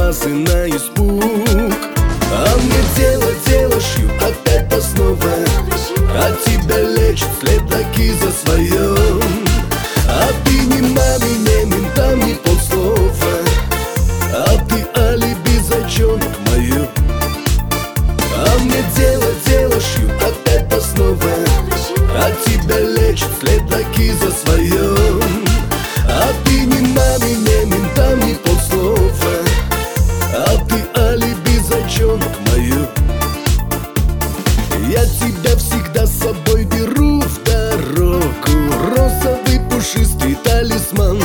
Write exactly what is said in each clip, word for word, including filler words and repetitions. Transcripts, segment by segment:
глазы на испуг. А мне дело, дело шью опять основа. От тебя лечит след таки за своем. А ты ни маме, ни ментам, ни полслова. А ты алиби, зайчонок мое. А мне дело, дело шью опять основа. От тебя лечит след таки за своем. А ты ни маме, ни ментам, ни полслова. А ты алиби, зайчонок мое. Я тебя всегда с собой беру в дорогу. Розовый пушистый талисман.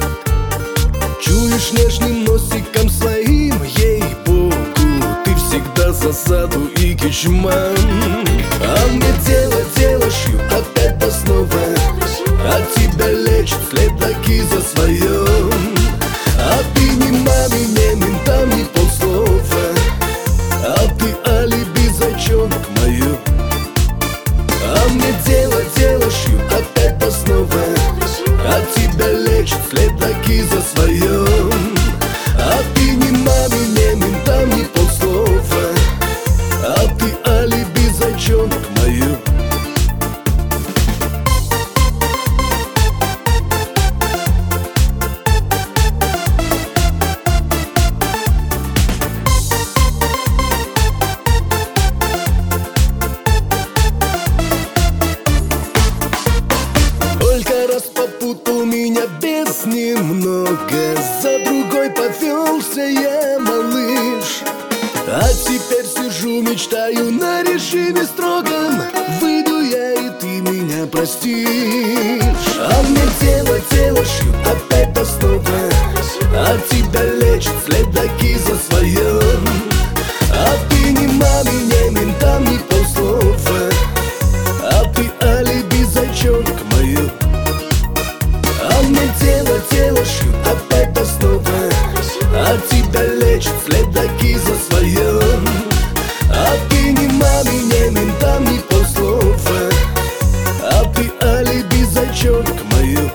Чуешь нежным носиком своим, ей-богу, ты всегда засаду и кичман. А мне дело, дело шью опять основа. От тебя лечит след таки за своем. А ты ни маме, ни ментам, ни полслова. А ты алиби, зайчонок мое. А мне дело, дело шью опять основа. От тебя лечит след таки за своем. А ты ни маме, ни ментам, ни полслова. А ты алиби, зайчонок мое. Только раз попутал меня без немного, за другой повелся я, малыш. А теперь сижу, мечтаю на режиме строгом. Выйду я, и ты меня простишь. А мне дело, дело шью опять основа. А тебя лечит след таки за своем. А ты ни маме, ни ментам, ни полслова. А ты алиби, зайчонок мое. А мне дело, дело шью опять основа. А тебя лечит след таки за своем. А ты ни маме, ни ментам, ни полслова. А ты алиби, зайчонок мое.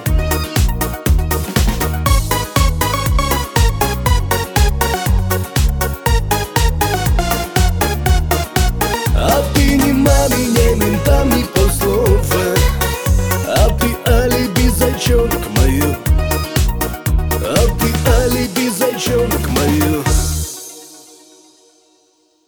А ты ни маме, ни ментам, ни полслова. А ты алиби, зайчонок мое. А ты алиби, зайчонок мое.